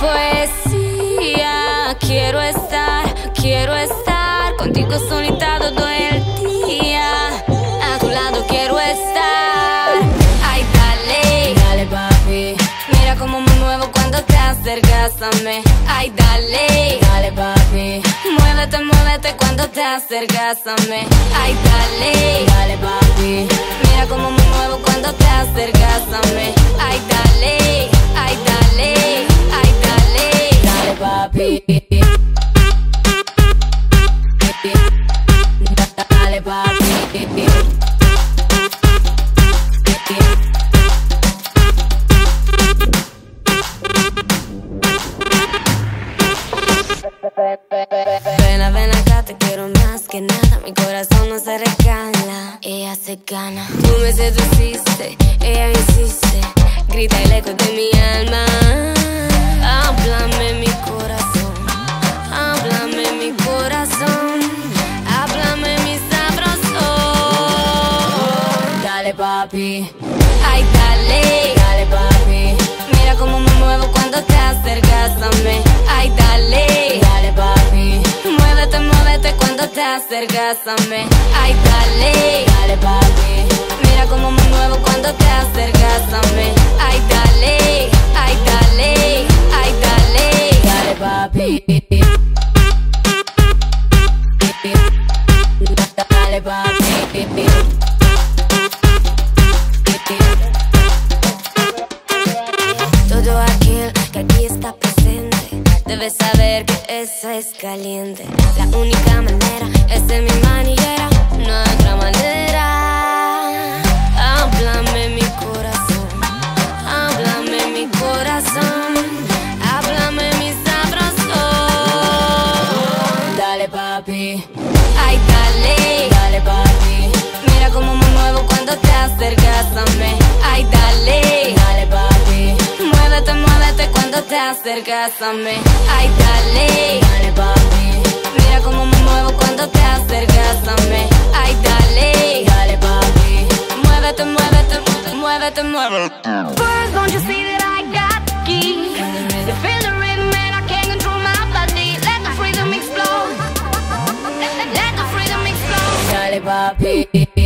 poesía. Quiero estar contigo solita todo el día. A tu lado quiero estar. Ay, dale, dale papi. Mira cómo me muevo cuando te acercas a mí. Ay, dale, dale papi. Muévete, muévete cuando te acercas a mí. Ay, dale, dale papi. Mira cómo me muevo cuando te acercas a mí. Ay, dale, ay, dale, ay, dale, dale papi. Dale papi. Ven acá, te quiero más que nada. Mi corazón no se regala, ella se gana. Tú me seduciste, ella hiciste. Grita el eco de mi alma. Háblame mi corazón, háblame mi corazón, háblame mi sabroso. Dale papi, ay dale, dale papi. Mira cómo me muevo cuando te acercas a mí. Ay dale, dale papi. Muévete, muévete cuando te acercas a mí. Ay dale, dale papi. Mira cómo me muevo cuando te acercas a mí. Ay dale, ay dale, ay dale, dale papi. Dale papi. Todo aquel que aquí está presente debe saber que eso es caliente. La única manera es de mi maniguera, no hay otra manera. Háblame mi corazón, háblame mi corazón, háblame mi sabroso. Dale papi, ay dale, dale papi. Mira cómo me muevo cuando te acercas a mí. Ay dale, dale papi. Muévete, muévete cuando te acercas a mí. Ay dale, dale papi. Mira cómo me muevo cuando te acercas a mí. Ay dale, dale papi. Muévete, muévete, muévete, muévete. First, don't you see that I got the key? You feel the rhythm and I can't control my body. Let the freedom explode. Let the freedom explode. Dale papi.